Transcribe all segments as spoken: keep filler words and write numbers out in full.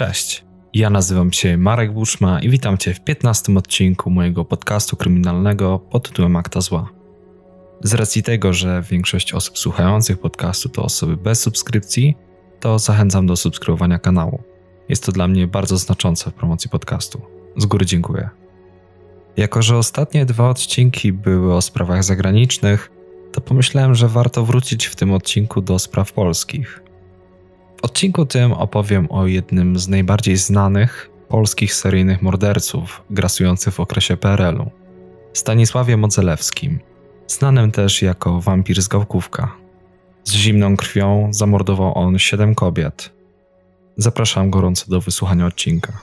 Cześć, ja nazywam się Marek Buczma i witam Cię w piętnastym odcinku mojego podcastu kryminalnego pod tytułem Akta Zła. Z racji tego, że większość osób słuchających podcastu to osoby bez subskrypcji, to zachęcam do subskrybowania kanału. Jest to dla mnie bardzo znaczące w promocji podcastu. Z góry dziękuję. Jako że ostatnie dwa odcinki były o sprawach zagranicznych, to pomyślałem, że warto wrócić w tym odcinku do spraw polskich. W odcinku tym opowiem o jednym z najbardziej znanych polskich seryjnych morderców grasujących w okresie P R L u, Stanisławie Modzelewskim, znanym też jako wampir z Gałkówka. Z zimną krwią zamordował on siedem kobiet. Zapraszam gorąco do wysłuchania odcinka.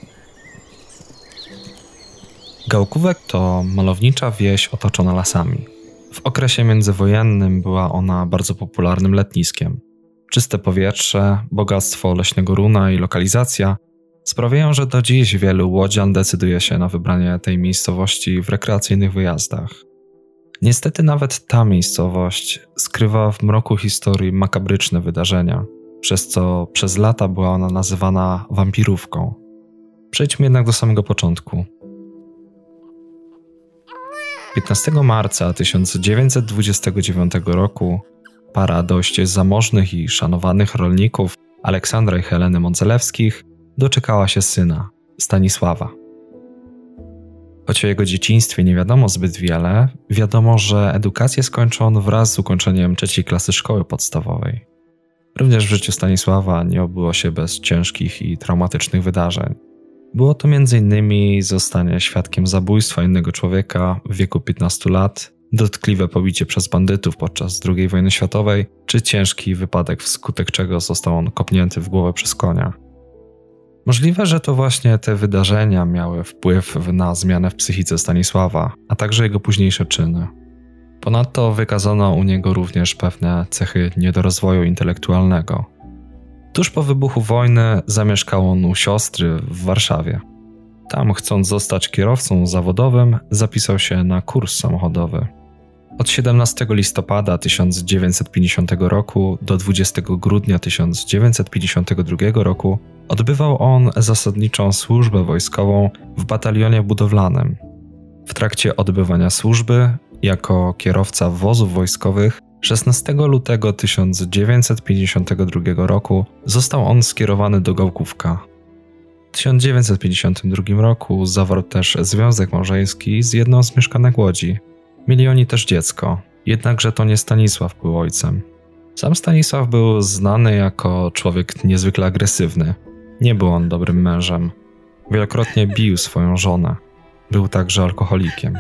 Gałkówek to malownicza wieś otoczona lasami. W okresie międzywojennym była ona bardzo popularnym letniskiem. Czyste powietrze, bogactwo leśnego runa i lokalizacja sprawiają, że do dziś wielu łodzian decyduje się na wybranie tej miejscowości w rekreacyjnych wyjazdach. Niestety nawet ta miejscowość skrywa w mroku historii makabryczne wydarzenia, przez co przez lata była ona nazywana wampirówką. Przejdźmy jednak do samego początku. piętnastego marca tysiąc dziewięćset dwudziestego dziewiątego roku para dość zamożnych i szanowanych rolników Aleksandra i Heleny Modzelewskich doczekała się syna, Stanisława. Choć o jego dzieciństwie nie wiadomo zbyt wiele, wiadomo, że edukację skończył on wraz z ukończeniem trzeciej klasy szkoły podstawowej. Również w życiu Stanisława nie obyło się bez ciężkich i traumatycznych wydarzeń. Było to między innymi zostanie świadkiem zabójstwa innego człowieka w wieku piętnastu lat, dotkliwe pobicie przez bandytów podczas drugiej wojny światowej, czy ciężki wypadek, wskutek czego został on kopnięty w głowę przez konia. Możliwe, że to właśnie te wydarzenia miały wpływ na zmianę w psychice Stanisława, a także jego późniejsze czyny. Ponadto wykazano u niego również pewne cechy niedorozwoju intelektualnego. Tuż po wybuchu wojny zamieszkał on u siostry w Warszawie. Tam, chcąc zostać kierowcą zawodowym, zapisał się na kurs samochodowy. Od siedemnastego listopada tysiąc dziewięćset pięćdziesiątego roku do dwudziestego grudnia tysiąc dziewięćset pięćdziesiątego drugiego roku odbywał on zasadniczą służbę wojskową w batalionie budowlanym. W trakcie odbywania służby, jako kierowca wozów wojskowych, szesnastego lutego tysiąc dziewięćset pięćdziesiątego drugiego roku został on skierowany do Gałkówka. W tysiąc dziewięćset pięćdziesiątym drugim roku zawarł też związek małżeński z jedną z mieszkanek Łodzi. Mieli oni też dziecko, jednakże to nie Stanisław był ojcem. Sam Stanisław był znany jako człowiek niezwykle agresywny. Nie był on dobrym mężem. Wielokrotnie bił swoją żonę. Był także alkoholikiem.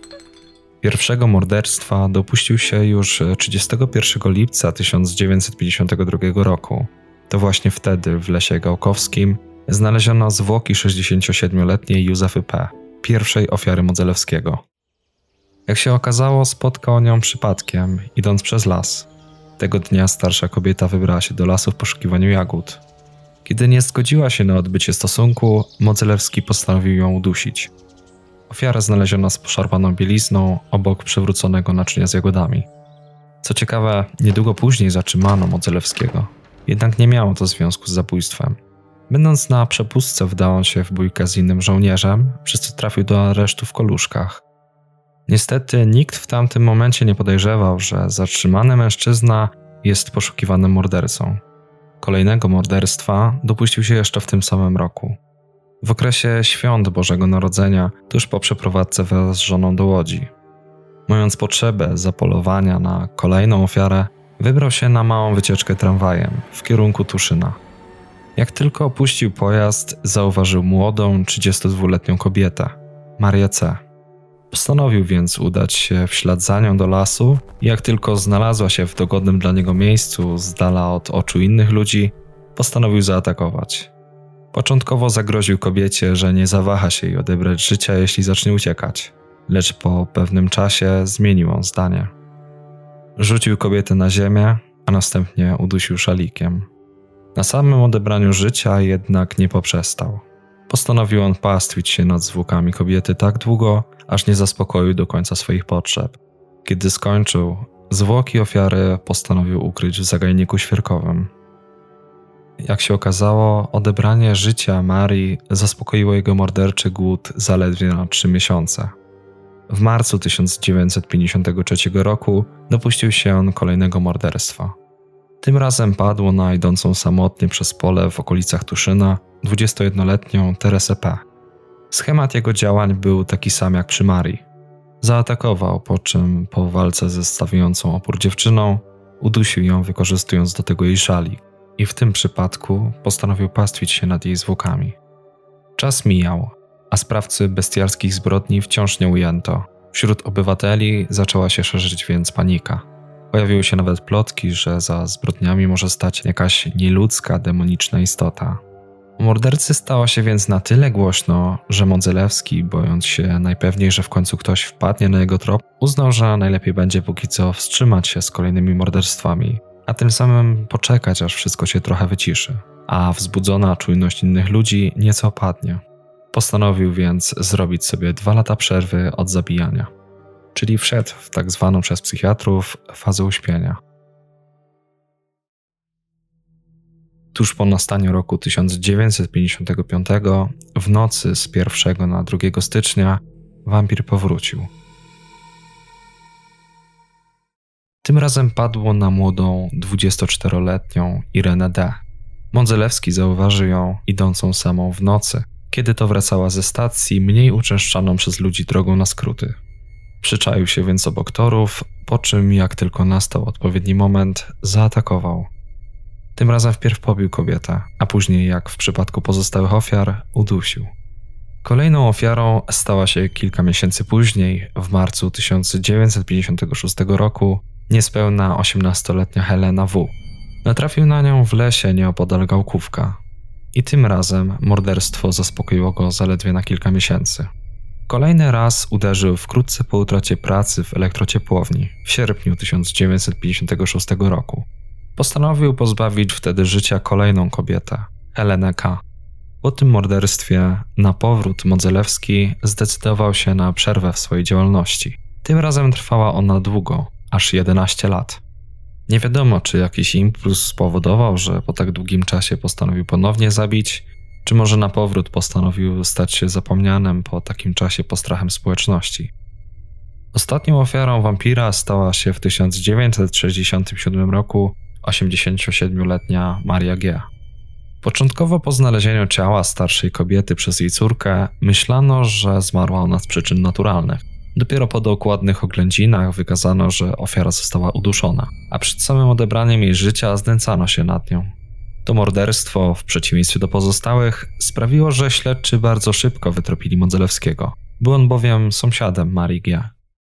Pierwszego morderstwa dopuścił się już trzydziestego pierwszego lipca tysiąc dziewięćset pięćdziesiątego drugiego roku. To właśnie wtedy w Lesie Gałkowskim znaleziono zwłoki sześćdziesięciosiedmioletniej Józefy P., pierwszej ofiary Modzelewskiego. Jak się okazało, spotkał nią przypadkiem, idąc przez las. Tego dnia starsza kobieta wybrała się do lasu w poszukiwaniu jagód. Kiedy nie zgodziła się na odbycie stosunku, Modzelewski postanowił ją udusić. Ofiarę znaleziono z poszarpaną bielizną obok przewróconego naczynia z jagodami. Co ciekawe, niedługo później zatrzymano Modzelewskiego, jednak nie miało to związku z zabójstwem. Będąc na przepustce, wdał on się w bójkę z innym żołnierzem, przez co trafił do aresztu w Koluszkach. Niestety nikt w tamtym momencie nie podejrzewał, że zatrzymany mężczyzna jest poszukiwanym mordercą. Kolejnego morderstwa dopuścił się jeszcze w tym samym roku. W okresie świąt Bożego Narodzenia, tuż po przeprowadzce wraz z żoną do Łodzi. Mając potrzebę zapolowania na kolejną ofiarę, wybrał się na małą wycieczkę tramwajem w kierunku Tuszyna. Jak tylko opuścił pojazd, zauważył młodą, trzydziestodwuletnią kobietę, Marię C. Postanowił więc udać się w ślad za nią do lasu i jak tylko znalazła się w dogodnym dla niego miejscu, z dala od oczu innych ludzi, postanowił zaatakować. Początkowo zagroził kobiecie, że nie zawaha się jej odebrać życia, jeśli zacznie uciekać, lecz po pewnym czasie zmienił on zdanie. Rzucił kobietę na ziemię, a następnie udusił szalikiem. Na samym odebraniu życia jednak nie poprzestał. Postanowił on pastwić się nad zwłokami kobiety tak długo, aż nie zaspokoił do końca swoich potrzeb. Kiedy skończył, zwłoki ofiary postanowił ukryć w zagajniku świerkowym. Jak się okazało, odebranie życia Marii zaspokoiło jego morderczy głód zaledwie na trzy miesiące. W marcu tysiąc dziewięćset pięćdziesiątego trzeciego roku dopuścił się on kolejnego morderstwa. Tym razem padło na idącą samotnie przez pole w okolicach Tuszyna dwudziestojednoletnią Teresę P. Schemat jego działań był taki sam jak przy Marii. Zaatakował, po czym po walce ze stawiającą opór dziewczyną udusił ją, wykorzystując do tego jej szalik, i w tym przypadku postanowił pastwić się nad jej zwłokami. Czas mijał, a sprawcy bestialskich zbrodni wciąż nie ujęto. Wśród obywateli zaczęła się szerzyć więc panika. Pojawiły się nawet plotki, że za zbrodniami może stać jakaś nieludzka, demoniczna istota. O mordercy stało się więc na tyle głośno, że Modzelewski, bojąc się najpewniej, że w końcu ktoś wpadnie na jego trop, uznał, że najlepiej będzie póki co wstrzymać się z kolejnymi morderstwami, a tym samym poczekać, aż wszystko się trochę wyciszy, a wzbudzona czujność innych ludzi nieco opadnie. Postanowił więc zrobić sobie dwa lata przerwy od zabijania, czyli wszedł w tak zwaną przez psychiatrów fazę uśpienia. Tuż po nastaniu roku tysiąc dziewięćset pięćdziesiątego piątego, w nocy z pierwszego na drugiego stycznia, wampir powrócił. Tym razem padło na młodą, dwudziestoczteroletnią Irenę D. Modzelewski zauważył ją idącą samą w nocy, kiedy to wracała ze stacji mniej uczęszczaną przez ludzi drogą na skróty. Przyczaił się więc obok torów, po czym jak tylko nastał odpowiedni moment, zaatakował. Tym razem wpierw pobił kobietę, a później, jak w przypadku pozostałych ofiar, udusił. Kolejną ofiarą stała się kilka miesięcy później, w marcu tysiąc dziewięćset pięćdziesiątego szóstego roku, niespełna osiemnastoletnia Helena W. Natrafił na nią w lesie nieopodal Gałkówka. I tym razem morderstwo zaspokoiło go zaledwie na kilka miesięcy. Kolejny raz uderzył wkrótce po utracie pracy w elektrociepłowni w sierpniu tysiąc dziewięćset pięćdziesiątego szóstego roku. Postanowił pozbawić wtedy życia kolejną kobietę, Helenę K. Po tym morderstwie na powrót Modzelewski zdecydował się na przerwę w swojej działalności. Tym razem trwała ona długo, aż jedenaście lat. Nie wiadomo, czy jakiś impuls spowodował, że po tak długim czasie postanowił ponownie zabić, czy może na powrót postanowił stać się zapomnianym po takim czasie postrachem społeczności. Ostatnią ofiarą wampira stała się w tysiąc dziewięćset sześćdziesiątym siódmym roku osiemdziesięciosiedmioletnia Maria G. Początkowo po znalezieniu ciała starszej kobiety przez jej córkę myślano, że zmarła ona z przyczyn naturalnych. Dopiero po dokładnych oględzinach wykazano, że ofiara została uduszona, a przed samym odebraniem jej życia znęcano się nad nią. To morderstwo, w przeciwieństwie do pozostałych, sprawiło, że śledczy bardzo szybko wytropili Modzelewskiego. Był on bowiem sąsiadem Marii G.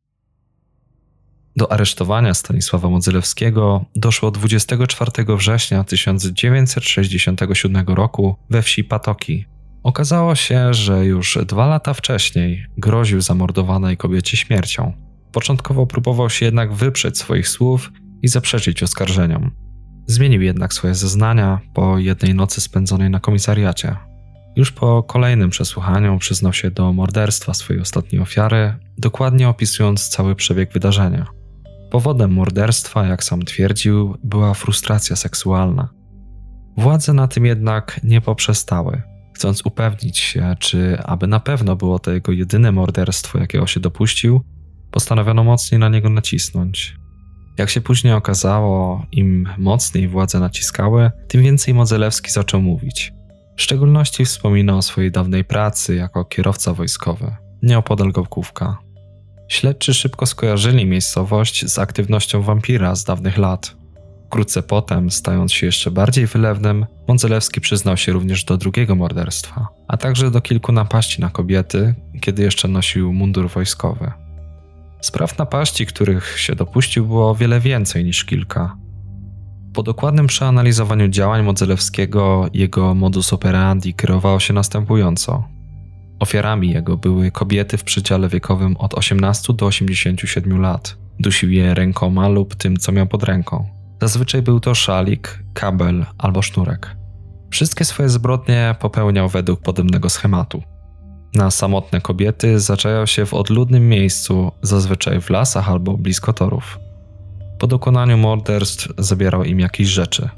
Do aresztowania Stanisława Modzelewskiego doszło dwudziestego czwartego września tysiąc dziewięćset sześćdziesiątego siódmego roku we wsi Patoki. Okazało się, że już dwa lata wcześniej groził zamordowanej kobiecie śmiercią. Początkowo próbował się jednak wyprzeć swoich słów i zaprzeczyć oskarżeniom. Zmienił jednak swoje zeznania po jednej nocy spędzonej na komisariacie. Już po kolejnym przesłuchaniu przyznał się do morderstwa swojej ostatniej ofiary, dokładnie opisując cały przebieg wydarzenia. Powodem morderstwa, jak sam twierdził, była frustracja seksualna. Władze na tym jednak nie poprzestały. Chcąc upewnić się, czy aby na pewno było to jego jedyne morderstwo, jakiego się dopuścił, postanowiono mocniej na niego nacisnąć. Jak się później okazało, im mocniej władze naciskały, tym więcej Modzelewski zaczął mówić. W szczególności wspominał o swojej dawnej pracy jako kierowca wojskowy, nieopodal Gałkówka. Śledczy szybko skojarzyli miejscowość z aktywnością wampira z dawnych lat. Wkrótce potem, stając się jeszcze bardziej wylewnym, Modzelewski przyznał się również do drugiego morderstwa, a także do kilku napaści na kobiety, kiedy jeszcze nosił mundur wojskowy. Spraw napaści, których się dopuścił, było o wiele więcej niż kilka. Po dokładnym przeanalizowaniu działań Modzelewskiego jego modus operandi kierowało się następująco. Ofiarami jego były kobiety w przedziale wiekowym od osiemnastu do osiemdziesięciu siedmiu lat. Dusił je rękoma lub tym, co miał pod ręką. Zazwyczaj był to szalik, kabel albo sznurek. Wszystkie swoje zbrodnie popełniał według podobnego schematu. Na samotne kobiety zaczęło się w odludnym miejscu, zazwyczaj w lasach albo blisko torów. Po dokonaniu morderstw zabierał im jakieś rzeczy.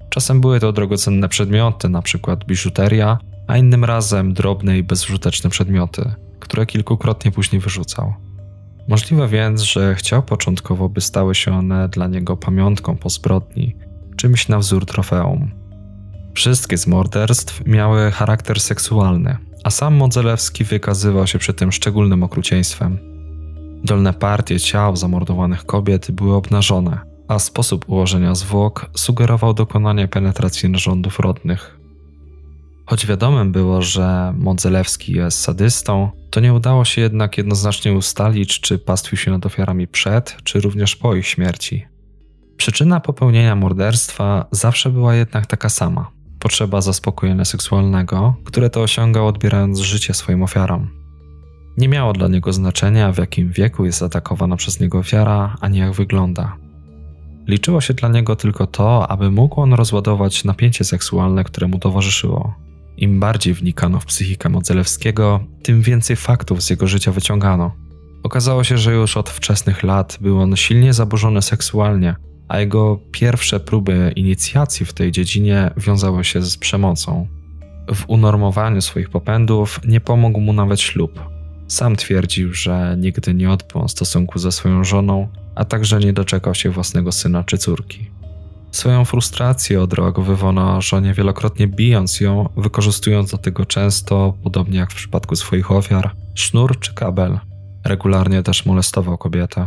Czasem były to drogocenne przedmioty, np. biżuteria, a innym razem drobne i bezużyteczne przedmioty, które kilkukrotnie później wyrzucał. Możliwe więc, że chciał początkowo, by stały się one dla niego pamiątką po zbrodni, czymś na wzór trofeum. Wszystkie z morderstw miały charakter seksualny, a sam Modzelewski wykazywał się przy tym szczególnym okrucieństwem. Dolne partie ciał zamordowanych kobiet były obnażone, a sposób ułożenia zwłok sugerował dokonanie penetracji narządów rodnych. Choć wiadomym było, że Modzelewski jest sadystą, to nie udało się jednak jednoznacznie ustalić, czy pastwił się nad ofiarami przed, czy również po ich śmierci. Przyczyna popełnienia morderstwa zawsze była jednak taka sama – potrzeba zaspokojenia seksualnego, które to osiągał, odbierając życie swoim ofiarom. Nie miało dla niego znaczenia, w jakim wieku jest atakowana przez niego ofiara, ani jak wygląda. Liczyło się dla niego tylko to, aby mógł on rozładować napięcie seksualne, które mu towarzyszyło. Im bardziej wnikano w psychikę Modzelewskiego, tym więcej faktów z jego życia wyciągano. Okazało się, że już od wczesnych lat był on silnie zaburzony seksualnie, a jego pierwsze próby inicjacji w tej dziedzinie wiązały się z przemocą. W unormowaniu swoich popędów nie pomógł mu nawet ślub. Sam twierdził, że nigdy nie odbył stosunku ze swoją żoną, a także nie doczekał się własnego syna czy córki. Swoją frustrację odreagowywał na żonie, wielokrotnie bijąc ją, wykorzystując do tego często, podobnie jak w przypadku swoich ofiar, sznur czy kabel. Regularnie też molestował kobietę.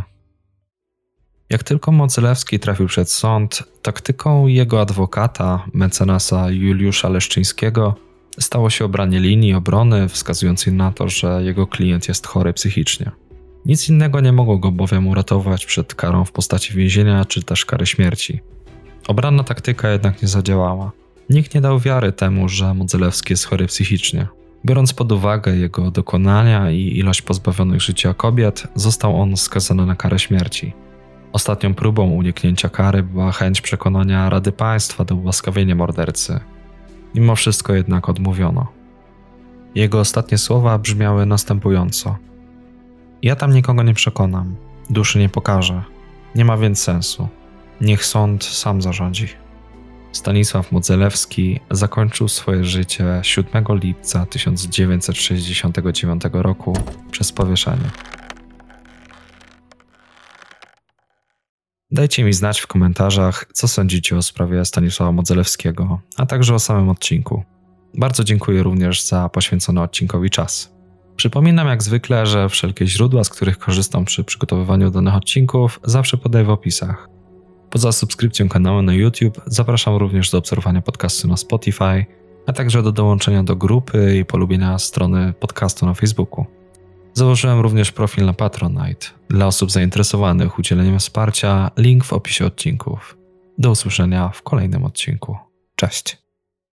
Jak tylko Modzelewski trafił przed sąd, taktyką jego adwokata, mecenasa Juliusza Leszczyńskiego, stało się obranie linii obrony wskazującej na to, że jego klient jest chory psychicznie. Nic innego nie mogło go bowiem uratować przed karą w postaci więzienia czy też kary śmierci. Obrana taktyka jednak nie zadziałała. Nikt nie dał wiary temu, że Modzelewski jest chory psychicznie. Biorąc pod uwagę jego dokonania i ilość pozbawionych życia kobiet, został on skazany na karę śmierci. Ostatnią próbą uniknięcia kary była chęć przekonania Rady Państwa do ułaskawienia mordercy. Mimo wszystko jednak odmówiono. Jego ostatnie słowa brzmiały następująco. Ja tam nikogo nie przekonam, duszy nie pokażę, nie ma więc sensu. Niech sąd sam zarządzi. Stanisław Modzelewski zakończył swoje życie siódmego lipca tysiąc dziewięćset sześćdziesiątego dziewiątego roku przez powieszenie. Dajcie mi znać w komentarzach, co sądzicie o sprawie Stanisława Modzelewskiego, a także o samym odcinku. Bardzo dziękuję również za poświęcony odcinkowi czas. Przypominam jak zwykle, że wszelkie źródła, z których korzystam przy przygotowywaniu danych odcinków, zawsze podaję w opisach. Poza subskrypcją kanału na YouTube zapraszam również do obserwowania podcastu na Spotify, a także do dołączenia do grupy i polubienia strony podcastu na Facebooku. Założyłem również profil na Patronite. Dla osób zainteresowanych udzieleniem wsparcia, link w opisie odcinków. Do usłyszenia w kolejnym odcinku. Cześć!